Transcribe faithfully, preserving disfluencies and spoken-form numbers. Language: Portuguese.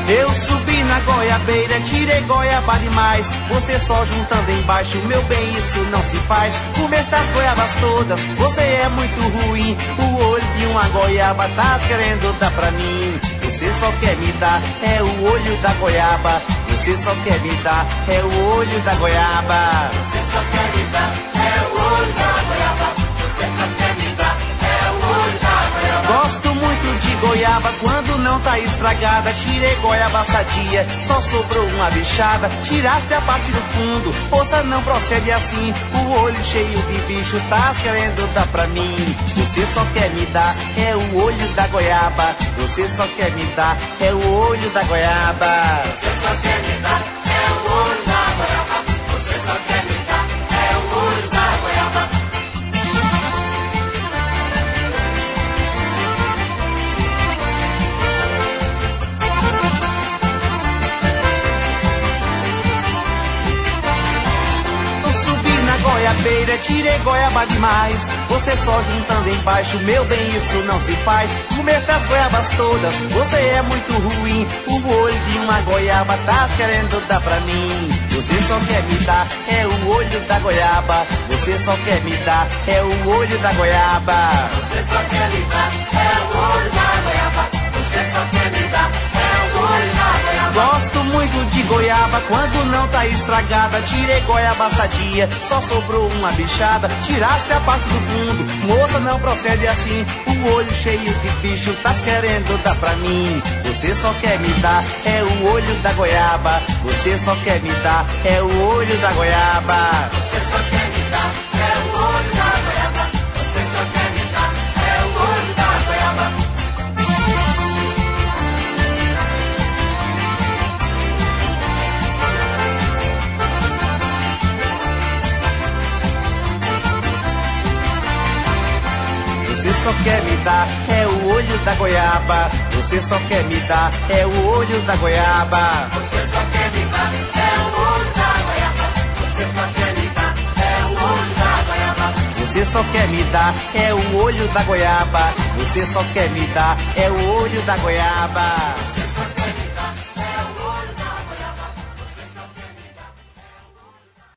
Eu subi na goiabeira, tirei goiaba demais. Você só juntando embaixo, meu bem, isso não se faz. Comer estas goiabas todas, você é muito ruim. O olho de uma goiaba tá querendo dar pra mim. Você só quer me dar, é o olho da goiaba. Você só quer me dar, é o olho da goiaba. Você só quer me dar, é o olho da goiaba. Você só quer me dar, é o olho da goiaba. Gosto muito de goiaba quando não tá estragada. Tirei goiaba sadia, só sobrou uma bichada. Tiraste a parte do fundo, moça, não procede assim. O olho cheio de bicho, tá querendo dar pra mim. Você só quer me dar, é o olho da goiaba. Você só quer me dar, é o olho da goiaba. Você só quer me dar, é o olho da goiaba. Você só quer me dar, é o olho da goiaba. Goiabeira, tirei goiaba demais. Você só juntando embaixo, meu bem, isso não se faz. Comer estas goiabas todas, você é muito ruim. O olho de uma goiaba tá querendo dar pra mim. Você só quer me dar, é o olho da goiaba. Você só quer me dar, é o olho da goiaba. Você só quer me dar, é o olho da goiaba. Você só quer me dar, é o olho da goiaba. Gosto muito de goiaba quando não tá estragada. Tirei goiaba sadia, só sobrou uma bichada. Tiraste a parte do fundo, moça, não procede assim. O olho cheio de bicho, tá querendo dar pra mim. Você só quer me dar, é o olho da goiaba. Você só quer me dar, é o olho da goiaba. Você só quer me dar, é o olho da goiaba. Você só quer me dar, é o olho da goiaba. Você só quer me dar, é o olho da goiaba. Você só quer me dar, é o olho da goiaba. Você só quer me dar, é o olho da goiaba. Você só quer me dar, é o olho da goiaba. Você só quer me dar, é o olho da goiaba. Você só quer me dar, é o olho da goiaba.